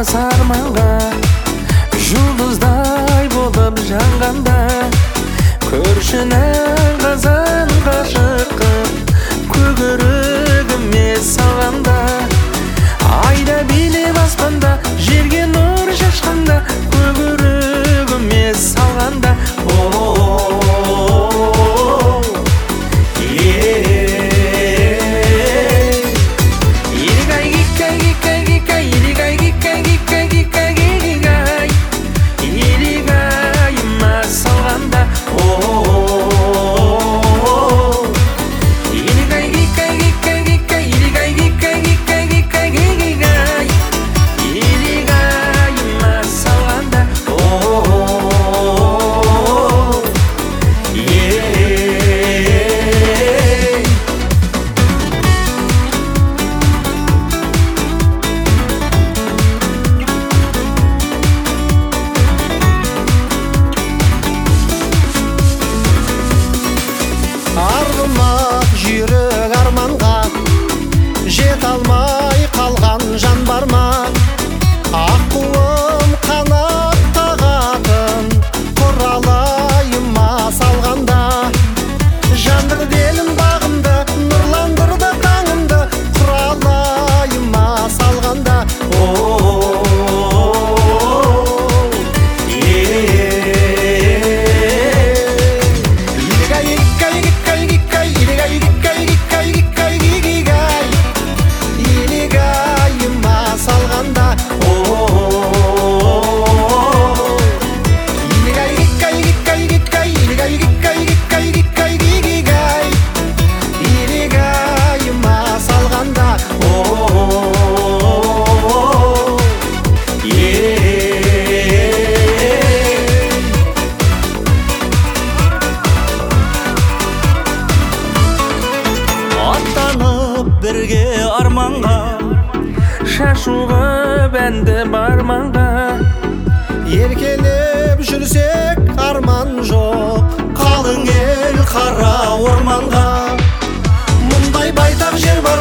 арманға, жұлдыздай болып жанғанда, көршінің қазан қашыққып көгерігіме салғанда, айда билеп аспанда, жерге нұр шашқанда, көгерігіме салғанда, жүрек арманға жет алмай қалған жан бар ма? Аққуым қанат қағатын құралайыма салғанда, жандыр делім бағымды, нұрландырды таңымды, құралайыма салғанда, бірге арманға, шашуға бәнді барманға, еркелеп жүрсек арман жоқ, қалың ел қара орманға. Мұндай байтақ жер бар